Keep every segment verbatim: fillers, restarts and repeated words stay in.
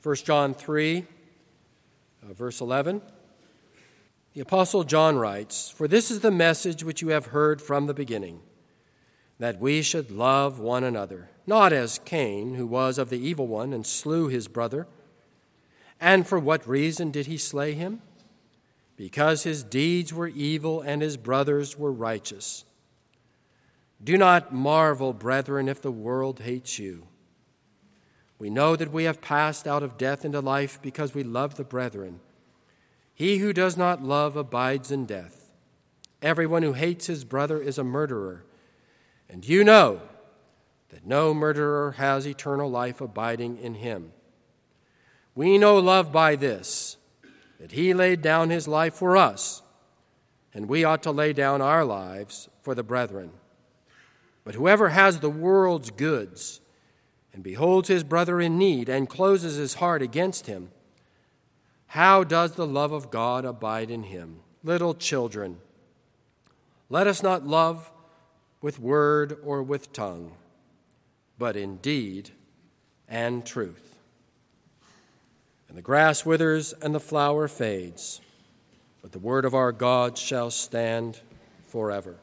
First John three, uh, verse eleven. The Apostle John writes, "For this is the message which you have heard from the beginning, that we should love one another, not as Cain, who was of the evil one and slew his brother. And for what reason did he slay him? Because his deeds were evil and his brothers were righteous. Do not marvel, brethren, if the world hates you. We know that we have passed out of death into life because we love the brethren. He who does not love abides in death. Everyone who hates his brother is a murderer. And you know that no murderer has eternal life abiding in him. We know love by this, that he laid down his life for us, and we ought to lay down our lives for the brethren. But whoever has the world's goods and beholds his brother in need and closes his heart against him, how does the love of God abide in him? Little children, let us not love with word or with tongue, but in deed and truth. And the grass withers and the flower fades, but the word of our God shall stand forever."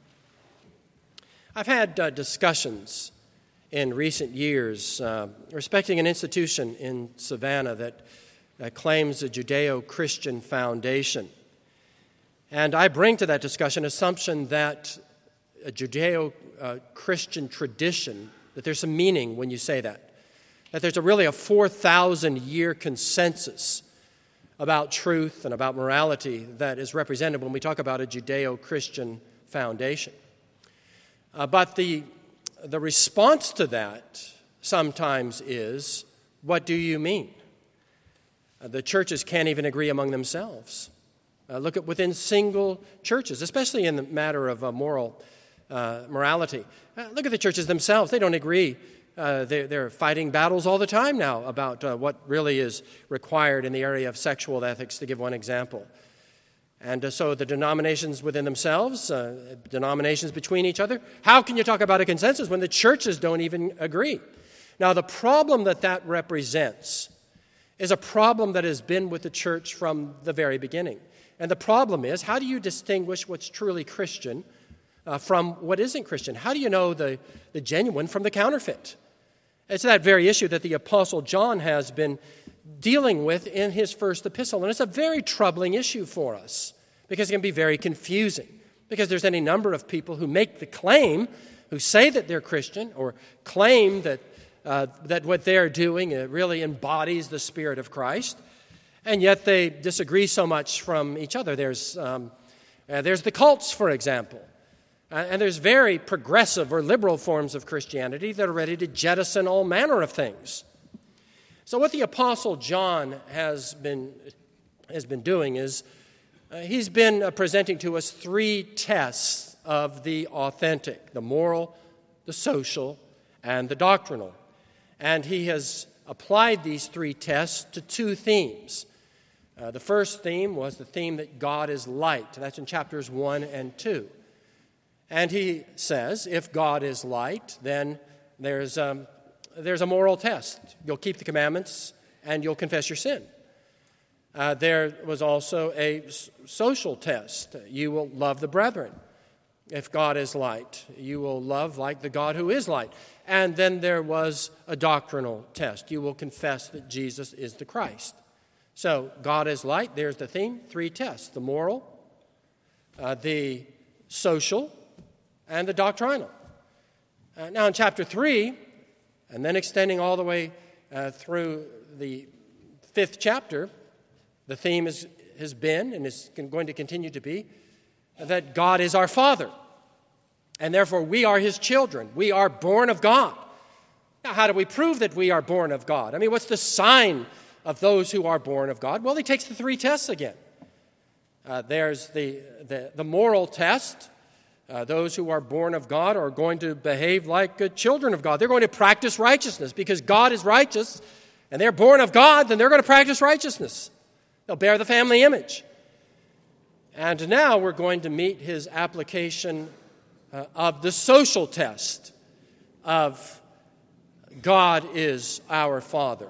I've had uh, discussions in recent years uh, respecting an institution in Savannah that uh, claims a Judeo-Christian foundation. And I bring to that discussion assumption that a Judeo-Christian tradition, that there's some meaning when you say that, that there's a really a four thousand year consensus about truth and about morality that is represented when we talk about a Judeo-Christian foundation. Uh, but the, the response to that sometimes is, what do you mean? Uh, the churches can't even agree among themselves. Uh, look at within single churches, especially in the matter of uh, moral uh, morality. Uh, look at the churches themselves. They don't agree. Uh, they're, they're fighting battles all the time now about uh, what really is required in the area of sexual ethics, to give one example. And uh, so the denominations within themselves, uh, denominations between each other, how can you talk about a consensus when the churches don't even agree? Now, the problem that that represents is a problem that has been with the church from the very beginning. And the problem is, how do you distinguish what's truly Christian uh, from what isn't Christian? How do you know the, the genuine from the counterfeit? It's that very issue that the Apostle John has been dealing with in his first epistle. And it's a very troubling issue for us because it can be very confusing, because there's any number of people who make the claim, who say that they're Christian or claim that uh, that what they're doing uh, really embodies the Spirit of Christ, and yet they disagree so much from each other. There's, um, uh, there's the cults, for example. Uh, and there's very progressive or liberal forms of Christianity that are ready to jettison all manner of things. So what the Apostle John has been has been doing is uh, he's been uh, presenting to us three tests of the authentic: the moral, the social, and the doctrinal. And he has applied these three tests to two themes. Uh, the first theme was the theme that God is light. That's in chapters one and two. And he says, if God is light, then there's um, there's a moral test. You'll keep the commandments and you'll confess your sin. Uh, there was also a s- social test. You will love the brethren. If God is light, you will love like the God who is light. And then there was a doctrinal test. You will confess that Jesus is the Christ. So God is light. There's the theme. Three tests: the moral, uh, the social, and the doctrinal. Uh, now in chapter three, and then extending all the way uh, through the fifth chapter, the theme is, has been and is going to continue to be that God is our Father, and therefore we are His children. We are born of God. Now, how do we prove that we are born of God? I mean, what's the sign of those who are born of God? Well, he takes the three tests again. Uh, there's the, the, the moral test. Uh, those who are born of God are going to behave like uh, children of God. They're going to practice righteousness because God is righteous, and they're born of God, then they're going to practice righteousness. They'll bear the family image. And now we're going to meet his application uh, of the social test of God is our Father.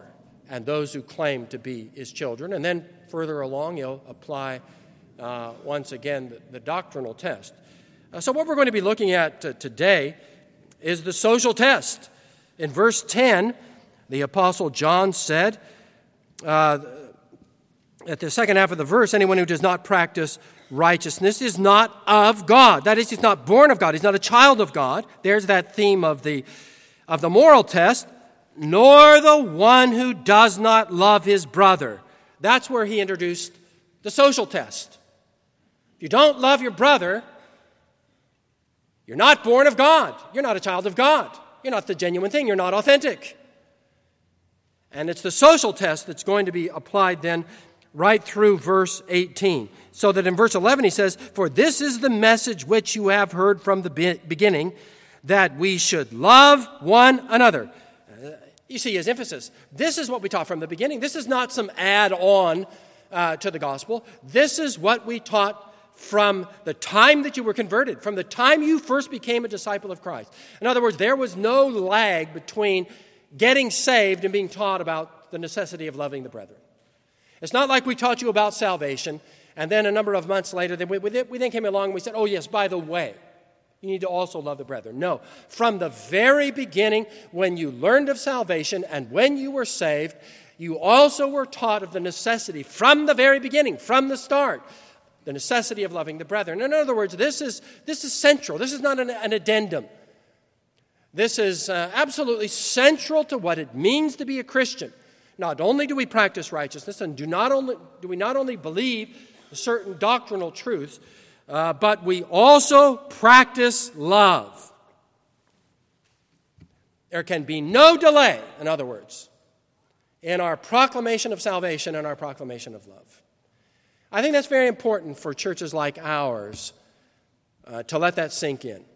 and those who claim to be his children. And then further along, he'll apply uh, once again the, the doctrinal test. Uh, so what we're going to be looking at uh, today is the social test. In verse ten, the Apostle John said, uh, at the second half of the verse, anyone who does not practice righteousness is not of God. That is, he's not born of God. He's not a child of God. There's that theme of the, of the moral test. Nor the one who does not love his brother. That's where he introduced the social test. If you don't love your brother, you're not born of God. You're not a child of God. You're not the genuine thing. You're not authentic. And it's the social test that's going to be applied then right through verse eighteen. So that in verse eleven he says, "For this is the message which you have heard from the be- beginning, that we should love one another." Uh, you see his emphasis. This is what we taught from the beginning. This is not some add-on uh, to the gospel. This is what we taught from the time that you were converted, from the time you first became a disciple of Christ. In other words, there was no lag between getting saved and being taught about the necessity of loving the brethren. It's not like we taught you about salvation, and then a number of months later, then we, we then came along and we said, oh yes, by the way, you need to also love the brethren. No, from the very beginning, when you learned of salvation and when you were saved, you also were taught of the necessity, from the very beginning, from the start, the necessity of loving the brethren. In other words, this is, this is central. This is not an, an addendum. This is uh, absolutely central to what it means to be a Christian. Not only do we practice righteousness, and do not only do we not only believe certain doctrinal truths, uh, but we also practice love. There can be no delay, in other words, in our proclamation of salvation and our proclamation of love. I think that's very important for churches like ours uh, to let that sink in.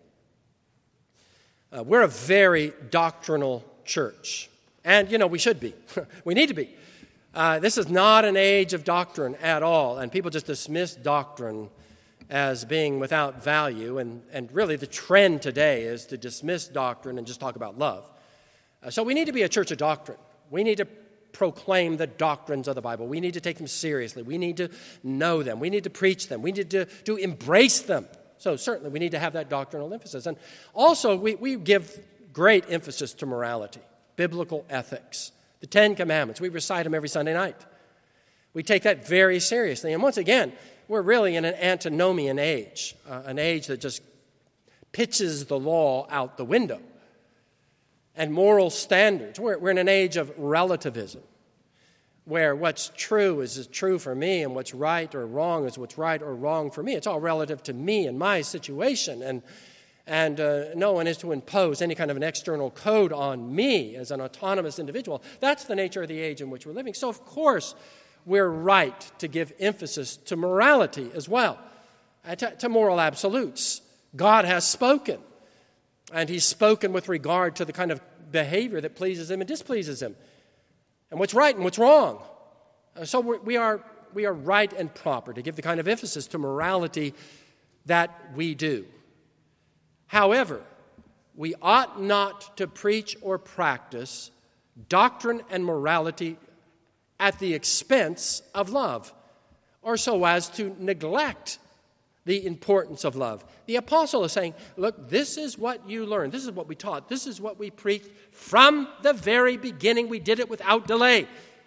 Uh, we're a very doctrinal church. And, you know, we should be. We need to be. Uh, this is not an age of doctrine at all. And people just dismiss doctrine as being without value. And, and really the trend today is to dismiss doctrine and just talk about love. Uh, so we need to be a church of doctrine. We need to proclaim the doctrines of the Bible. We need to take them seriously. We need to know them. We need to preach them. We need to, to embrace them. So certainly we need to have that doctrinal emphasis. And also we, we give great emphasis to morality, biblical ethics, the Ten Commandments. We recite them every Sunday night. We take that very seriously. And once again, we're really in an antinomian age, uh, an age that just pitches the law out the window and moral standards. We're, we're in an age of relativism, where what's true is, is true for me and what's right or wrong is what's right or wrong for me. It's all relative to me and my situation. And And uh, no one is to impose any kind of an external code on me as an autonomous individual. That's the nature of the age in which we're living. So, of course, we're right to give emphasis to morality as well, uh, to, to moral absolutes. God has spoken, and he's spoken with regard to the kind of behavior that pleases him and displeases him, and what's right and what's wrong. Uh, so we're, we are we are right and proper to give the kind of emphasis to morality that we do. However, we ought not to preach or practice doctrine and morality at the expense of love, or so as to neglect the importance of love. The apostle is saying, look, this is what you learned. This is what we taught. This is what we preached from the very beginning. We did it without delay.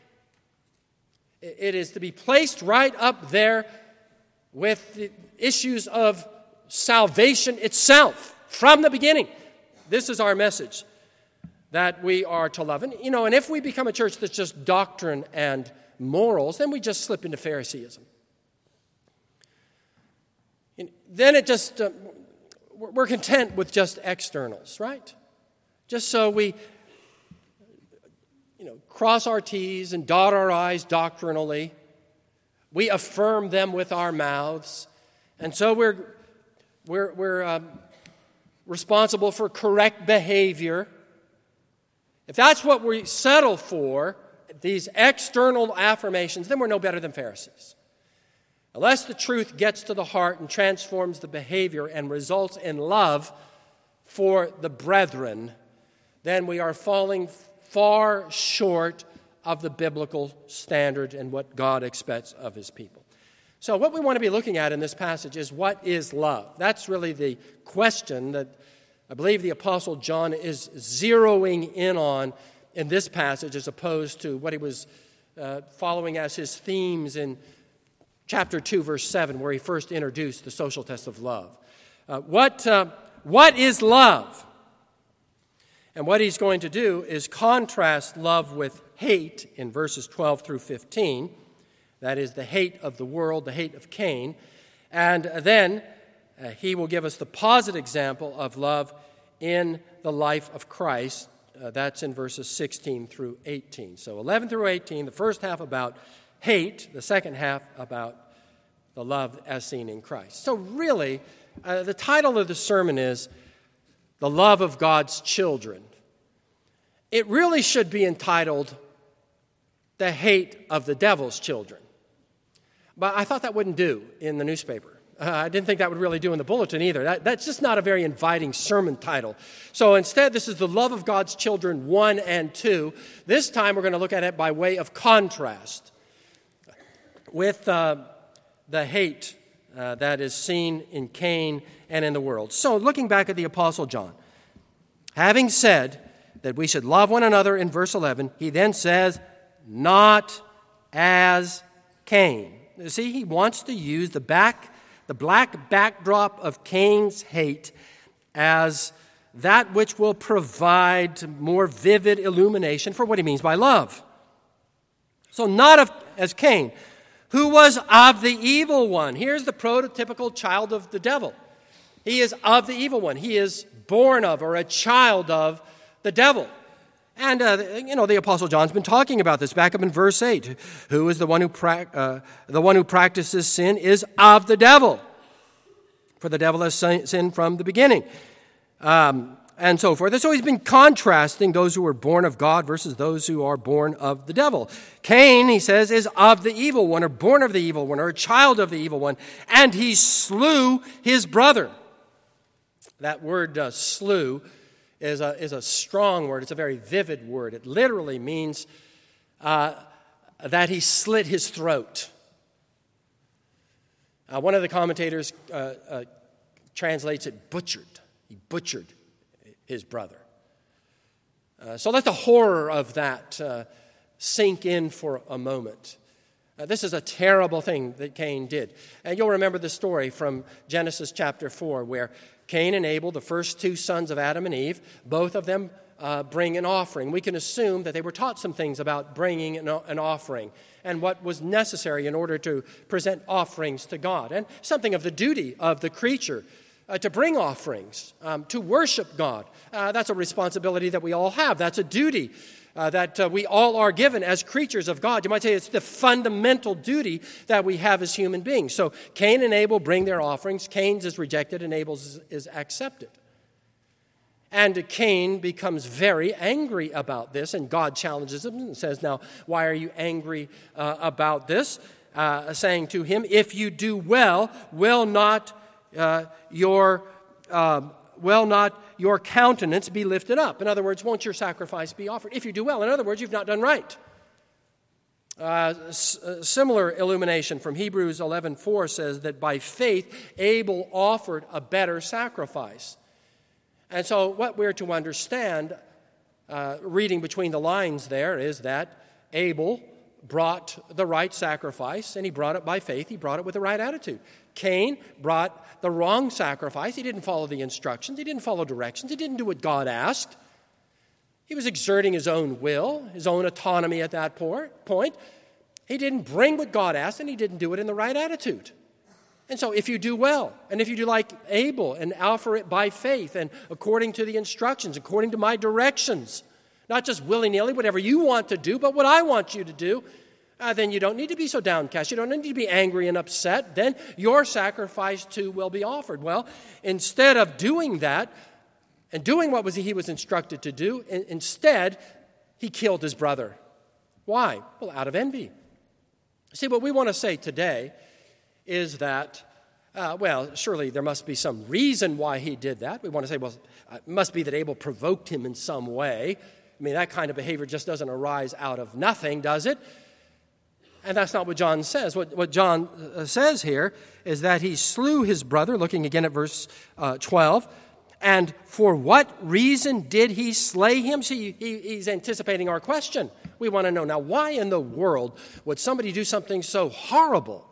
It is to be placed right up there with the issues of salvation itself from the beginning. This is our message, that we are to love. And, you know, and if we become a church that's just doctrine and morals, then we just slip into Phariseeism. And then it just, uh, we're content with just externals, right? Just so we, you know, cross our T's and dot our I's doctrinally. We affirm them with our mouths. And so we're, we're, we're um, responsible for correct behavior. If that's what we settle for, these external affirmations, then we're no better than Pharisees. Unless the truth gets to the heart and transforms the behavior and results in love for the brethren, then we are falling far short of the biblical standard and what God expects of his people. So what we want to be looking at in this passage is, what is love? That's really the question that I believe the Apostle John is zeroing in on in this passage, as opposed to what he was uh, following as his themes in chapter two, verse seven, where he first introduced the social test of love. Uh, what, uh, what is love? And what he's going to do is contrast love with hate in verses twelve through fifteen. That is the hate of the world, the hate of Cain. And then uh, he will give us the positive example of love in the life of Christ. Uh, that's in verses sixteen through eighteen. So eleven through eighteen, the first half about hate, the second half about the love as seen in Christ. So really, uh, the title of the sermon is The Love of God's Children. It really should be entitled The Hate of the Devil's Children. But I thought that wouldn't do in the newspaper. Uh, I didn't think that would really do in the bulletin either. That, that's just not a very inviting sermon title. So instead, this is The Love of God's Children one and two. This time we're going to look at it by way of contrast with uh, the hate uh, that is seen in Cain and in the world. So looking back at the Apostle John, having said that we should love one another in verse eleven, he then says, not as Cain. You see, he wants to use the back, the black backdrop of Cain's hate as that which will provide more vivid illumination for what he means by love. So not of, as Cain, who was of the evil one. Here's the prototypical child of the devil. He is of the evil one. He is born of, or a child of, the devil. And, uh, you know, the Apostle John's been talking about this back up in verse eight. Who is the one who pra- uh, the one who practices sin is of the devil. For the devil has sinned from the beginning. Um, and so forth. And so he's been contrasting those who are born of God versus those who are born of the devil. Cain, he says, is of the evil one, or born of the evil one, or a child of the evil one. And he slew his brother. That word uh, slew is a, is a strong word. It's a very vivid word. It literally means uh, that he slit his throat. Uh, one of the commentators uh, uh, translates it butchered. He butchered his brother. Uh, so let the horror of that uh, sink in for a moment. Uh, this is a terrible thing that Cain did. And you'll remember the story from Genesis chapter four, where Cain and Abel, the first two sons of Adam and Eve, both of them uh, bring an offering. We can assume that they were taught some things about bringing an, an offering and what was necessary in order to present offerings to God, and something of the duty of the creature uh, to bring offerings, um, to worship God. Uh, that's a responsibility that we all have. That's a duty Uh, that uh, we all are given as creatures of God. You might say it's the fundamental duty that we have as human beings. So Cain and Abel bring their offerings. Cain's is rejected and Abel's is, is accepted. And Cain becomes very angry about this, and God challenges him and says, now, why are you angry uh, about this? Uh, saying to him, if you do well, will not uh, your... Uh, will not your countenance be lifted up? In other words, won't your sacrifice be offered? If you do well, in other words, you've not done right. Uh, s- uh, similar illumination from Hebrews eleven four says that by faith, Abel offered a better sacrifice. And so what we're to understand, uh, reading between the lines there, is that Abel brought the right sacrifice, and he brought it by faith. He brought it with the right attitude. Cain brought the wrong sacrifice. He didn't follow the instructions. He didn't follow directions. He didn't do what God asked. He was exerting his own will, his own autonomy at that point. He didn't bring what God asked, and he didn't do it in the right attitude. And so if you do well, and if you do like Abel and offer it by faith and according to the instructions, according to my directions, not just willy-nilly, whatever you want to do, but what I want you to do, Uh, then you don't need to be so downcast. You don't need to be angry and upset. Then your sacrifice too will be offered. Well, instead of doing that and doing what was he was instructed to do, in, instead he killed his brother. Why? Well, out of envy. See, what we want to say today is that, uh, well, surely there must be some reason why he did that. We want to say, well, it must be that Abel provoked him in some way. I mean, that kind of behavior just doesn't arise out of nothing, does it? And that's not what John says. What, what John says here is that he slew his brother, looking again at verse uh, twelve. And for what reason did he slay him? See, he, he's anticipating our question. We want to know, now, why in the world would somebody do something so horrible?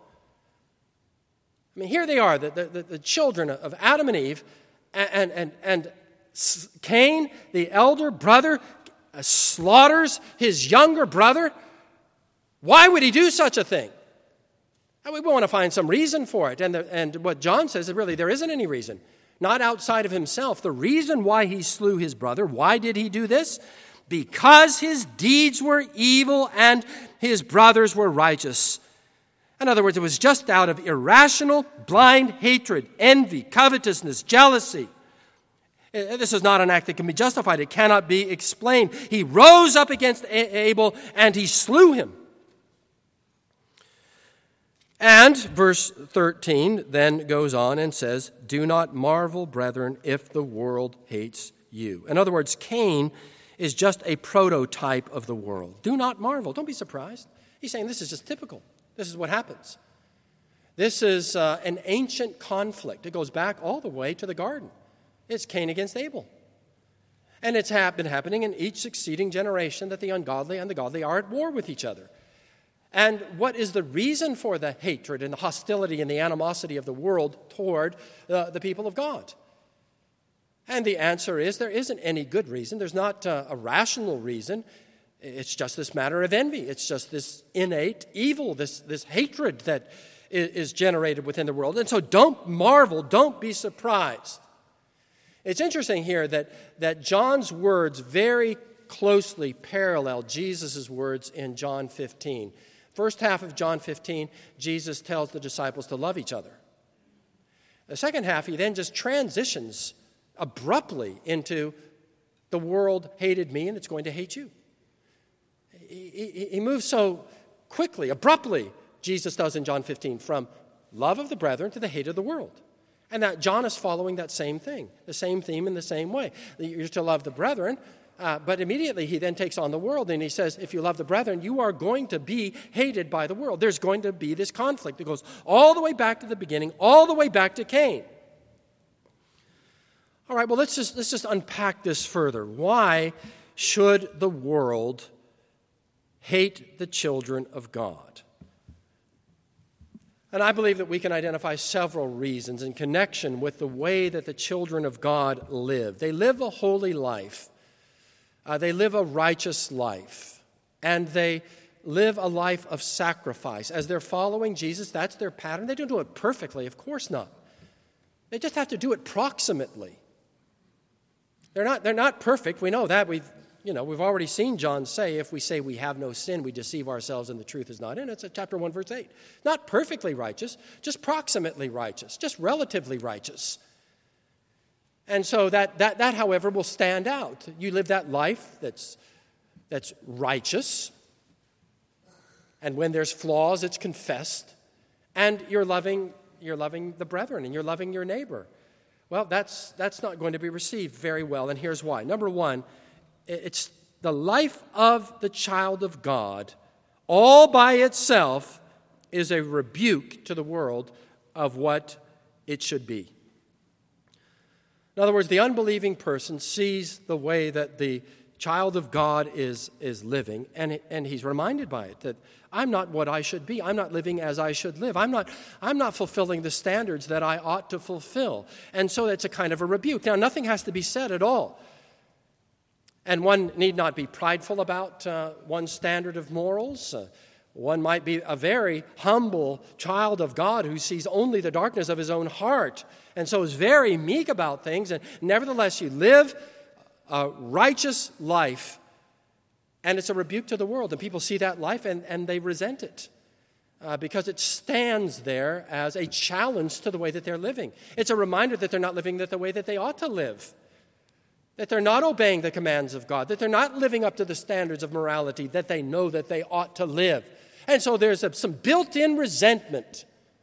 I mean, here they are, the, the, the children of Adam and Eve, and, and, and Cain, the elder brother, slaughters his younger brother. Why would he do such a thing? We want to find some reason for it. And, the, and what John says is really there isn't any reason. Not outside of himself. The reason why he slew his brother, why did he do this? Because his deeds were evil and his brothers were righteous. In other words, it was just out of irrational, blind hatred, envy, covetousness, jealousy. This is not an act that can be justified. It cannot be explained. He rose up against Abel and he slew him. And verse thirteen then goes on and says, do not marvel, brethren, if the world hates you. In other words, Cain is just a prototype of the world. Do not marvel. Don't be surprised. He's saying this is just typical. This is what happens. This is uh, an ancient conflict. It goes back all the way to the garden. It's Cain against Abel. And it's been happening in each succeeding generation that the ungodly and the godly are at war with each other. And what is the reason for the hatred and the hostility and the animosity of the world toward uh, the people of God? And the answer is there isn't any good reason. There's not uh, a rational reason. It's just this matter of envy. It's just this innate evil, this, this hatred that is, is generated within the world. And so don't marvel, don't be surprised. It's interesting here that, that John's words very closely parallel Jesus' words in John fifteen. First half of John fifteen, Jesus tells the disciples to love each other. The second half, he then just transitions abruptly into the world hated me and it's going to hate you. He, he, he moves so quickly, abruptly, Jesus does in John fifteen, from love of the brethren to the hate of the world. And that John is following that same thing, the same theme in the same way. You're to love the brethren. Uh, but immediately he then takes on the world and he says, if you love the brethren, you are going to be hated by the world. There's going to be this conflict that goes all the way back to the beginning, all the way back to Cain. All right, well, let's just, let's just unpack this further. Why should the world hate the children of God? And I believe that we can identify several reasons in connection with the way that the children of God live. They live a holy life. Uh, they live a righteous life, and they live a life of sacrifice. As they're following Jesus, that's their pattern. They don't do it perfectly, of course not. They just have to do it proximately. They're not, they're not perfect. We know that. We've, you know, we've already seen John say, if we say we have no sin, we deceive ourselves and the truth is not in us. It's chapter one, verse eight. Not perfectly righteous, just proximately righteous, just relatively righteous. And so that, that, that, however, will stand out. You live that life that's, that's righteous, and when there's flaws, it's confessed, and you're loving, you're loving the brethren, and you're loving your neighbor. Well, that's, that's not going to be received very well, and here's why. Number one, it's the life of the child of God, all by itself, is a rebuke to the world of what it should be. In other words, the unbelieving person sees the way that the child of God is, is living, and, and he's reminded by it that I'm not what I should be. I'm not living as I should live. I'm not, I'm not fulfilling the standards that I ought to fulfill. And so it's a kind of a rebuke. Now, nothing has to be said at all. And one need not be prideful about uh, one's standard of morals. Uh, one might be a very humble child of God who sees only the darkness of his own heart and so is very meek about things. And nevertheless, you live a righteous life, and it's a rebuke to the world. And people see that life and, and they resent it uh, because it stands there as a challenge to the way that they're living. It's a reminder that they're not living the way that they ought to live, that they're not obeying the commands of God, that they're not living up to the standards of morality that they know that they ought to live. And so there's a, some built-in resentment.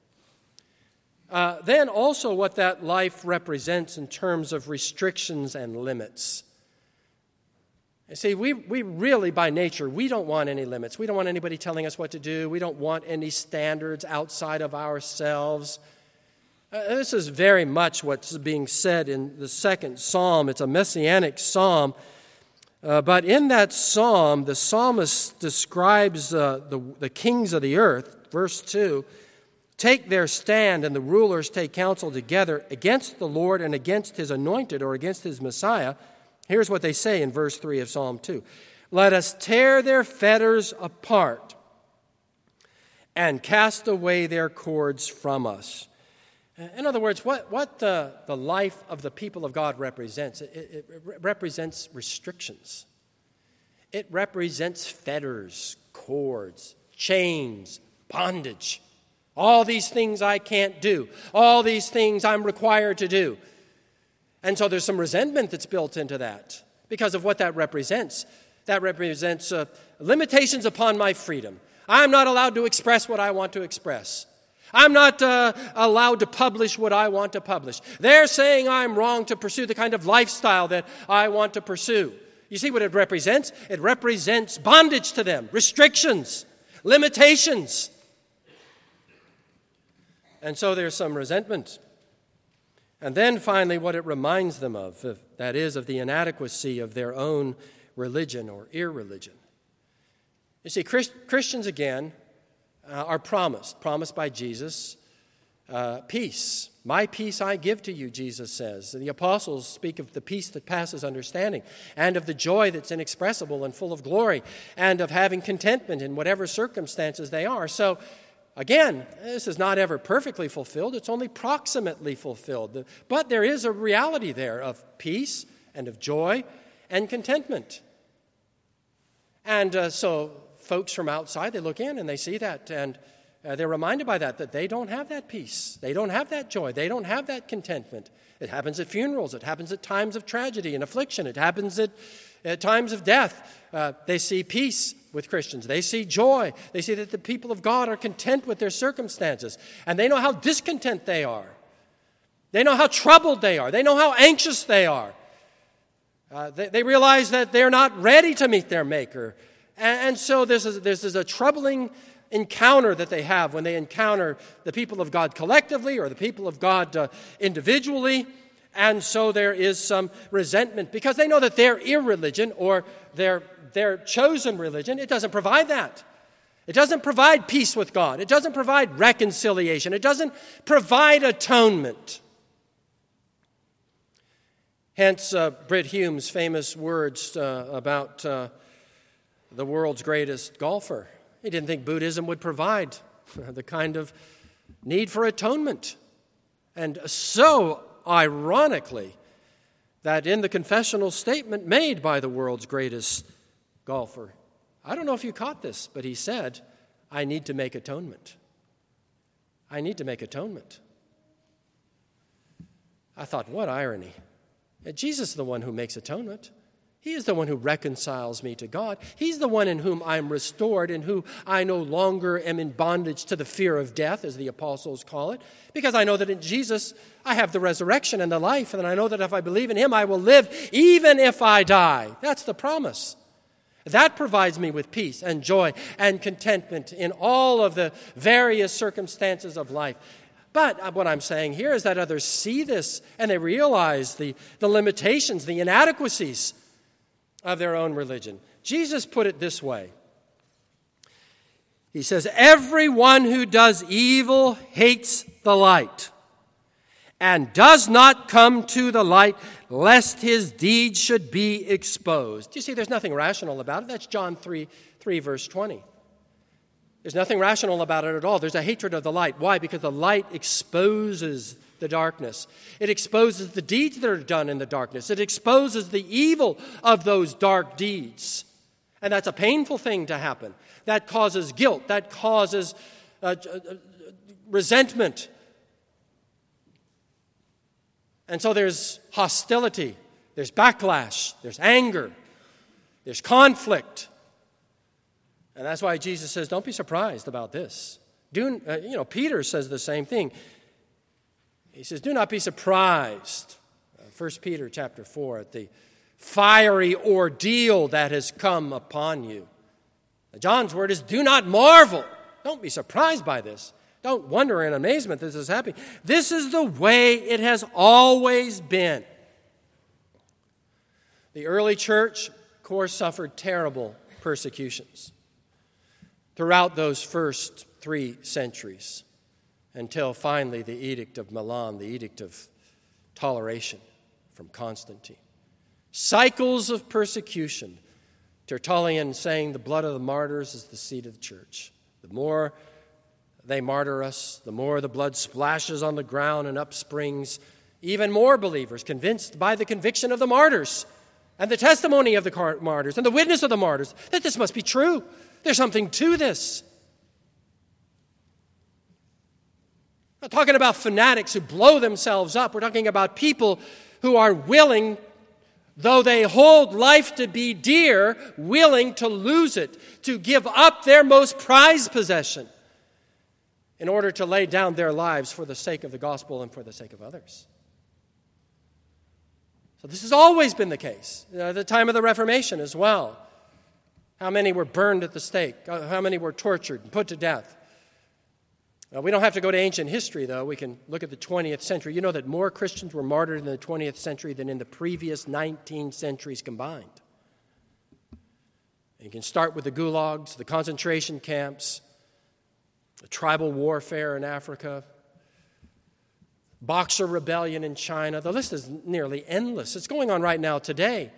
Uh, then also what that life represents in terms of restrictions and limits. You see, we, we really, by nature, we don't want any limits. We don't want anybody telling us what to do. We don't want any standards outside of ourselves. Uh, this is very much what's being said in the second psalm. It's a messianic psalm. Uh, but in that psalm, the psalmist describes uh, the, the kings of the earth, verse two, take their stand and the rulers take counsel together against the Lord and against his anointed or against his Messiah. Here's what they say in verse three of Psalm two. Let us tear their fetters apart and cast away their cords from us. In other words, what, what the, the life of the people of God represents, it, it, it represents restrictions. It represents fetters, cords, chains, bondage. All these things I can't do. All these things I'm required to do. And so there's some resentment that's built into that because of what that represents. That represents uh, limitations upon my freedom. I'm not allowed to express what I want to express. I'm not uh, allowed to publish what I want to publish. They're saying I'm wrong to pursue the kind of lifestyle that I want to pursue. You see what it represents? It represents bondage to them, restrictions, limitations. And so there's some resentment. And then finally what it reminds them of, of that is of the inadequacy of their own religion or irreligion. You see, Christ, Christians again uh, are promised, promised by Jesus, uh, peace. My peace I give to you, Jesus says. And the apostles speak of the peace that passes understanding and of the joy that's inexpressible and full of glory and of having contentment in whatever circumstances they are. So again, this is not ever perfectly fulfilled. It's only proximately fulfilled. But there is a reality there of peace and of joy and contentment. And uh, so folks from outside, they look in and they see that, and uh, they're reminded by that, that they don't have that peace. They don't have that joy. They don't have that contentment. It happens at funerals. It happens at times of tragedy and affliction. It happens at, at times of death. Uh, they see peace with Christians. They see joy. They see that the people of God are content with their circumstances. And they know how discontent they are. They know how troubled they are. They know how anxious they are. Uh, they, they realize that they're not ready to meet their Maker. And, and so this is, this is a troubling encounter that they have when they encounter the people of God collectively or the people of God uh, individually. And so there is some resentment because they know that their irreligion or their their chosen religion, it doesn't provide that. It doesn't provide peace with God. It doesn't provide reconciliation. It doesn't provide atonement. Hence, uh, Brit Hume's famous words uh, about uh, the world's greatest golfer. He didn't think Buddhism would provide the kind of need for atonement. And so, ironically, that in the confessional statement made by the world's greatest golfer, I don't know if you caught this, but he said, I need to make atonement. I need to make atonement. I thought, what irony. Jesus is the one who makes atonement. He is the one who reconciles me to God. He's the one in whom I'm restored, in whom I no longer am in bondage to the fear of death, as the apostles call it, because I know that in Jesus I have the resurrection and the life, and I know that if I believe in him, I will live even if I die. That's the promise. That provides me with peace and joy and contentment in all of the various circumstances of life. But what I'm saying here is that others see this and they realize the, the limitations, the inadequacies of their own religion. Jesus put it this way. He says, everyone who does evil hates the light and does not come to the light lest his deeds should be exposed. You see, there's nothing rational about it. That's John three, three, verse twenty. There's nothing rational about it at all. There's a hatred of the light. Why? Because the light exposes the darkness. It exposes the deeds that are done in the darkness. It exposes the evil of those dark deeds. And that's a painful thing to happen. That causes guilt. That causes uh, resentment. And so there's hostility, there's backlash, there's anger, there's conflict. And that's why Jesus says, don't be surprised about this. Do, uh, you know, Peter says the same thing. He says, do not be surprised. Uh, First Peter chapter four at the fiery ordeal that has come upon you. John's word is, do not marvel. Don't be surprised by this. Don't wonder in amazement this is happening. This is the way it has always been. The early church, of course, suffered terrible persecutions throughout those first three centuries until finally the Edict of Milan, the Edict of Toleration from Constantine. Cycles of persecution. Tertullian saying the blood of the martyrs is the seed of the church. The more they martyr us, the more the blood splashes on the ground and upsprings even more believers convinced by the conviction of the martyrs and the testimony of the martyrs and the witness of the martyrs that this must be true. There's something to this. We're not talking about fanatics who blow themselves up. We're talking about people who are willing, though they hold life to be dear, willing to lose it, to give up their most prized possession in order to lay down their lives for the sake of the gospel and for the sake of others. So this has always been the case. At the time of the Reformation as well. How many were burned at the stake? How many were tortured and put to death? Now, we don't have to go to ancient history, though. We can look at the twentieth century. You know that more Christians were martyred in the twentieth century than in the previous nineteen centuries combined. You can start with the gulags, the concentration camps, the tribal warfare in Africa, Boxer Rebellion in China. The list is nearly endless. It's going on right now today.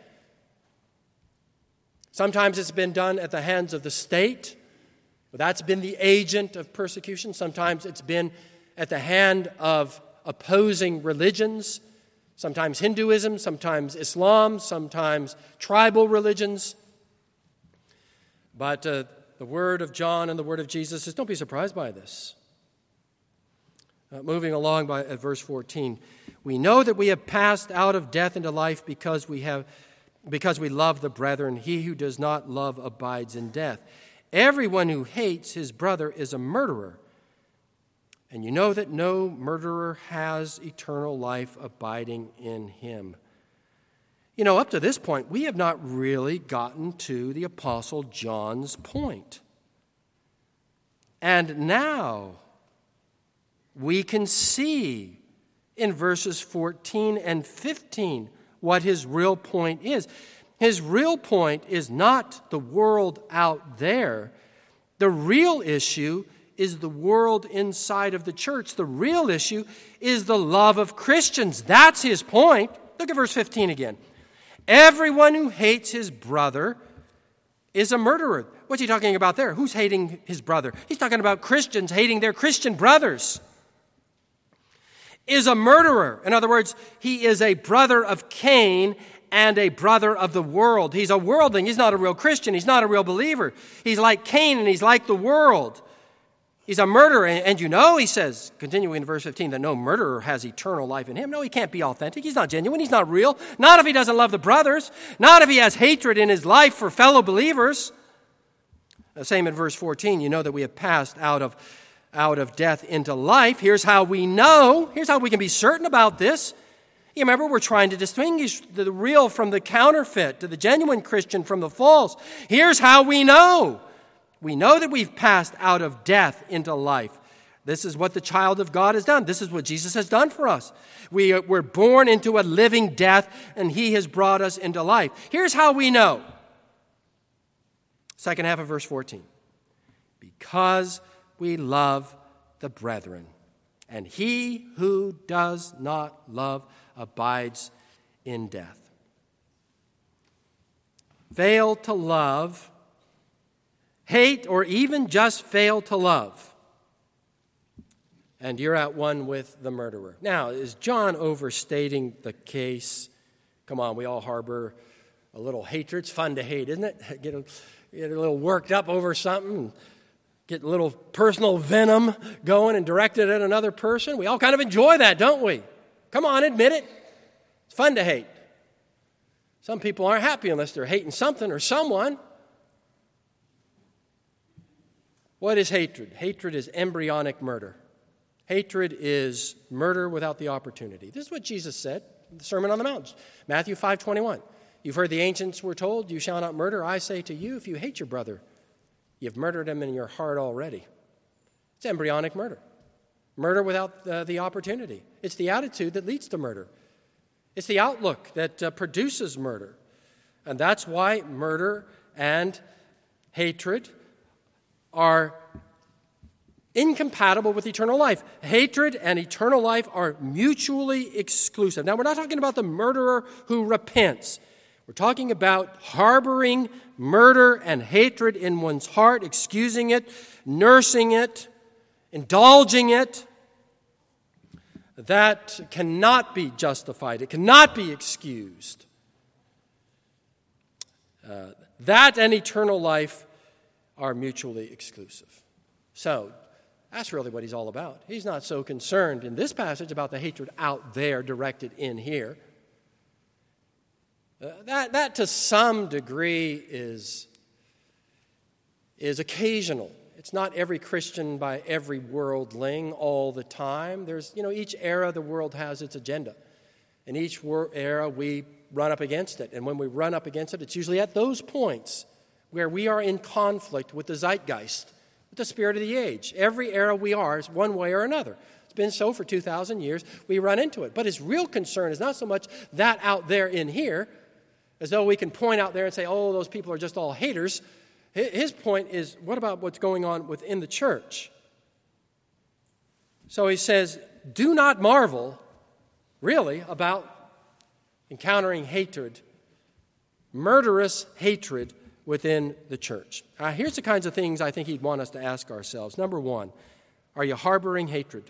Sometimes it's been done at the hands of the state. That's been the agent of persecution. Sometimes it's been at the hand of opposing religions, sometimes Hinduism, sometimes Islam, sometimes tribal religions. But uh, the word of John and the word of Jesus is, don't be surprised by this. Uh, moving along by at verse fourteen, we know that we have passed out of death into life because we have, because we love the brethren. He who does not love abides in death. Everyone who hates his brother is a murderer. And you know that no murderer has eternal life abiding in him. You know, up to this point, we have not really gotten to the Apostle John's point. And now we can see in verses fourteen and fifteen what his real point is. His real point is not the world out there. The real issue is the world inside of the church. The real issue is the love of Christians. That's his point. Look at verse fifteen again. Everyone who hates his brother is a murderer. What's he talking about there? Who's hating his brother? He's talking about Christians hating their Christian brothers. Is a murderer. In other words, he is a brother of Cain and a brother of the world. He's a worldling. He's not a real Christian. He's not a real believer. He's like Cain and he's like the world. He's a murderer. And you know, he says, continuing in verse fifteen, that no murderer has eternal life in him. No, he can't be authentic. He's not genuine. He's not real. Not if he doesn't love the brothers. Not if he has hatred in his life for fellow believers. The same in verse fourteen, you know that we have passed out of, out of death into life. Here's how we know. Here's how we can be certain about this. You remember, we're trying to distinguish the real from the counterfeit, to the genuine Christian from the false. Here's how we know. We know that we've passed out of death into life. This is what the child of God has done. This is what Jesus has done for us. We are, we're born into a living death, and he has brought us into life. Here's how we know. Second half of verse fourteen. Because we love the brethren, and he who does not love abides in death. Fail to love, hate, or even just fail to love, and you're at one with the murderer. Now, is John overstating the case? Come on, we all harbor a little hatred. It's fun to hate, isn't it? Get a, get a little worked up over something, get a little personal venom going and directed at another person. We all kind of enjoy that, don't we? Come on, admit it. It's fun to hate. Some people aren't happy unless they're hating something or someone. What is hatred? Hatred is embryonic murder. Hatred is murder without the opportunity. This is what Jesus said in the Sermon on the Mount, Matthew five twenty-one. You've heard the ancients were told, you shall not murder. I say to you, if you hate your brother, you've murdered him in your heart already. It's embryonic murder. Murder without uh, the opportunity. It's the attitude that leads to murder. It's the outlook that uh, produces murder. And that's why murder and hatred are incompatible with eternal life. Hatred and eternal life are mutually exclusive. Now, we're not talking about the murderer who repents. We're talking about harboring murder and hatred in one's heart, excusing it, nursing it, indulging it. That cannot be justified. It cannot be excused. Uh, that and eternal life are mutually exclusive. So, that's really what he's all about. He's not so concerned in this passage about the hatred out there directed in here. Uh, that, that to some degree is, is occasional. It's not every Christian by every worldling all the time. There's, you know, each era the world has its agenda. In each war era we run up against it. And when we run up against it, it's usually at those points where we are in conflict with the zeitgeist, with the spirit of the age. Every era we are is one way or another. It's been so for two thousand years. We run into it. But his real concern is not so much that out there in here, as though we can point out there and say, oh, those people are just all haters. His point is, what about what's going on within the church? So he says, do not marvel, really, about encountering hatred, murderous hatred within the church. Uh, here's the kinds of things I think he'd want us to ask ourselves. Number one, are you harboring hatred?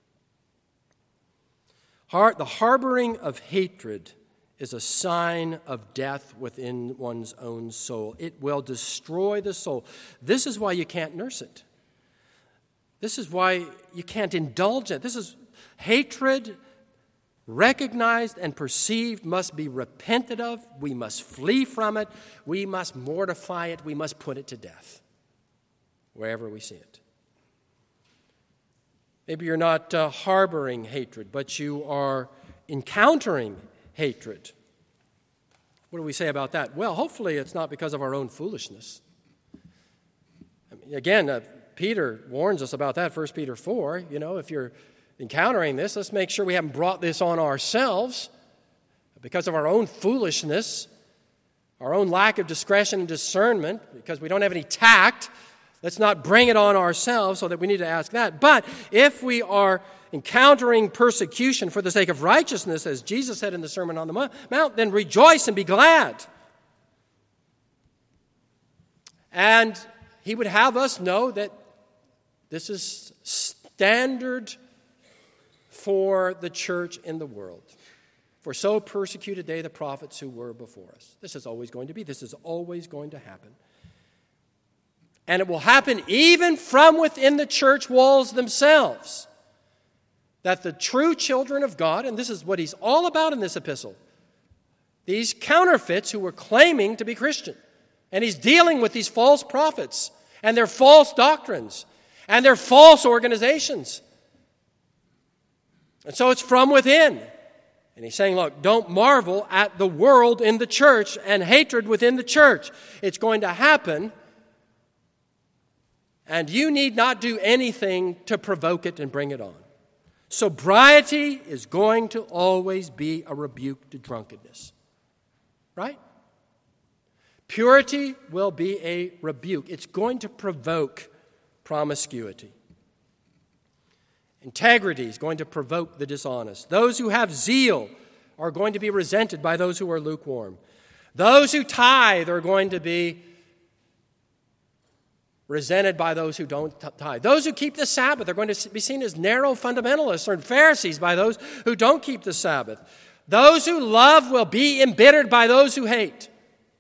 Har- the harboring of hatred is a sign of death within one's own soul. It will destroy the soul. This is why you can't nurse it. This is why you can't indulge it. This is hatred recognized and perceived must be repented of. We must flee from it. We must mortify it. We must put it to death wherever we see it. Maybe you're not uh, harboring hatred, but you are encountering hatred. What do we say about that? Well, hopefully it's not because of our own foolishness. I mean, again, uh, Peter warns us about that, First Peter four. You know, if you're encountering this, let's make sure we haven't brought this on ourselves because of our own foolishness, our own lack of discretion and discernment, because we don't have any tact. Let's not bring it on ourselves, so that we need to ask that. But if we are encountering persecution for the sake of righteousness, as Jesus said in the Sermon on the Mount, then rejoice and be glad. And he would have us know that this is standard for the church in the world. For so persecuted they the prophets who were before us. This is always going to be. This is always going to happen. And it will happen even from within the church walls themselves. That the true children of God, and this is what he's all about in this epistle, these counterfeits who were claiming to be Christian. And he's dealing with these false prophets and their false doctrines and their false organizations. And so it's from within. And he's saying, look, don't marvel at the world in the church and hatred within the church. It's going to happen, and you need not do anything to provoke it and bring it on. Sobriety is going to always be a rebuke to drunkenness. Right? Purity will be a rebuke. It's going to provoke promiscuity. Integrity is going to provoke the dishonest. Those who have zeal are going to be resented by those who are lukewarm. Those who tithe are going to be resented by those who don't tithe. Those who keep the Sabbath are going to be seen as narrow fundamentalists or Pharisees by those who don't keep the Sabbath. Those who love will be embittered by those who hate.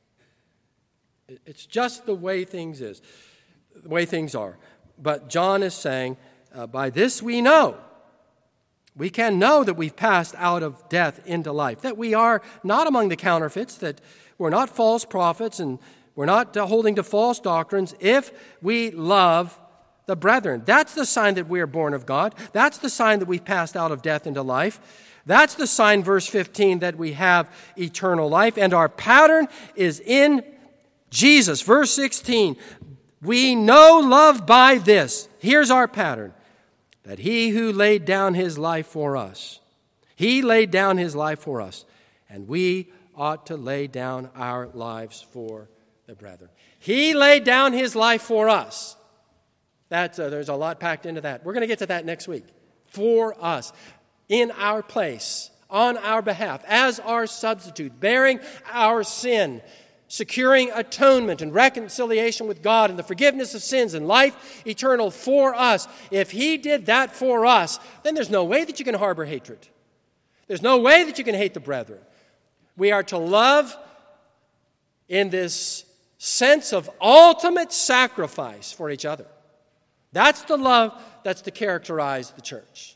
It's just the way things is, the way things are. But John is saying, uh, by this we know, we can know that we've passed out of death into life, that we are not among the counterfeits, that we're not false prophets, and we're not uh, holding to false doctrines if we love the brethren. That's the sign that we are born of God. That's the sign that we've passed out of death into life. That's the sign, verse fifteen, that we have eternal life. And our pattern is in Jesus. Verse sixteen, we know love by this. Here's our pattern. That he who laid down his life for us, he laid down his life for us, and we ought to lay down our lives for the brethren. He laid down his life for us. That's, uh, there's a lot packed into that. We're going to get to that next week. For us, in our place, on our behalf, as our substitute, bearing our sin, securing atonement and reconciliation with God and the forgiveness of sins and life eternal for us. If he did that for us, then there's no way that you can harbor hatred. There's no way that you can hate the brethren. We are to love in this sense of ultimate sacrifice for each other. That's the love that's to characterize the church.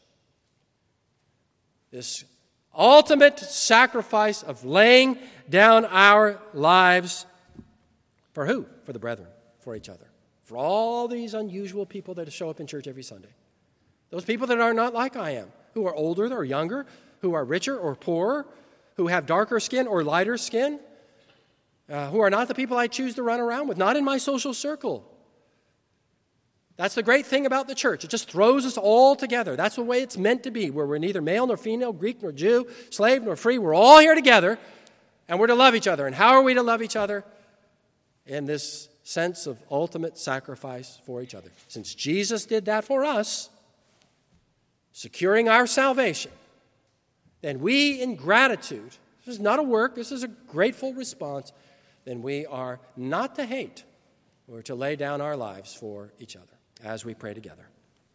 This ultimate sacrifice of laying down our lives for who? For the brethren, for each other. For all these unusual people that show up in church every Sunday. Those people that are not like I am, who are older or younger, who are richer or poorer, who have darker skin or lighter skin, uh, who are not the people I choose to run around with, not in my social circle. That's the great thing about the church. It just throws us all together. That's the way it's meant to be, where we're neither male nor female, Greek nor Jew, slave nor free. We're all here together, and we're to love each other. And how are we to love each other? In this sense of ultimate sacrifice for each other. Since Jesus did that for us, securing our salvation, then we, in gratitude, this is not a work, this is a grateful response, then we are not to hate. We're to lay down our lives for each other as we pray together.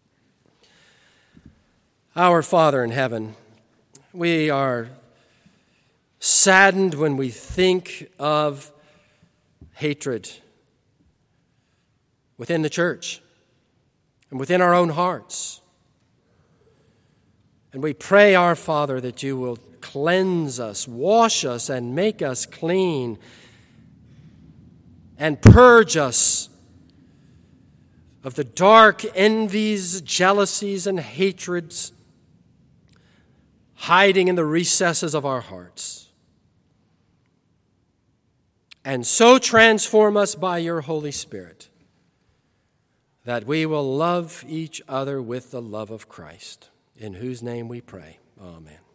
Our Father in heaven, we are saddened when we think of hatred within the church and within our own hearts. And we pray, our Father, that you will cleanse us, wash us, and make us clean, and purge us of the dark envies, jealousies, and hatreds hiding in the recesses of our hearts. And so transform us by your Holy Spirit that we will love each other with the love of Christ, in whose name we pray. Amen.